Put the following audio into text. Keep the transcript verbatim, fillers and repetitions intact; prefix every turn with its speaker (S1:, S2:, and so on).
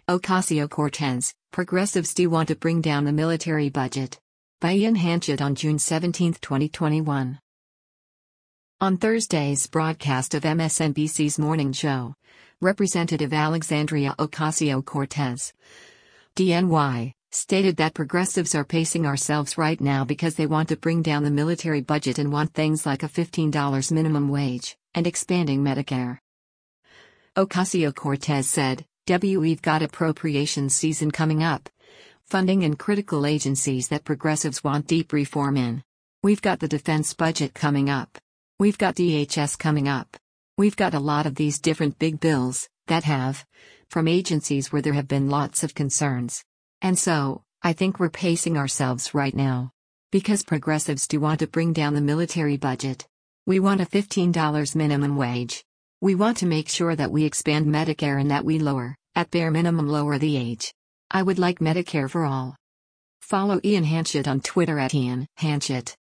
S1: Ocasio-Cortez, Progressives Do Want to Bring Down the Military Budget. By Ian Hanchett on June seventeenth, twenty twenty-one. On Thursday's broadcast of M S N B C's morning show, Representative Alexandria Ocasio-Cortez, D N Y, stated that progressives are pacing ourselves right now because they want to bring down the military budget and want things like a fifteen dollars minimum wage and expanding Medicare. Ocasio-Cortez said, "W We've got appropriations season coming up. Funding in critical agencies that progressives want deep reform in. We've got the defense budget coming up. We've got D H S coming up. We've got a lot of these different big bills that have, from agencies where there have been lots of concerns. And so, I think we're pacing ourselves right now. Because progressives do want to bring down the military budget. We want a fifteen dollars minimum wage. We want to make sure that we expand Medicare and that we lower, at bare minimum lower the age. I would like Medicare for all." Follow Ian Hanchett on Twitter at Ian Hanchett.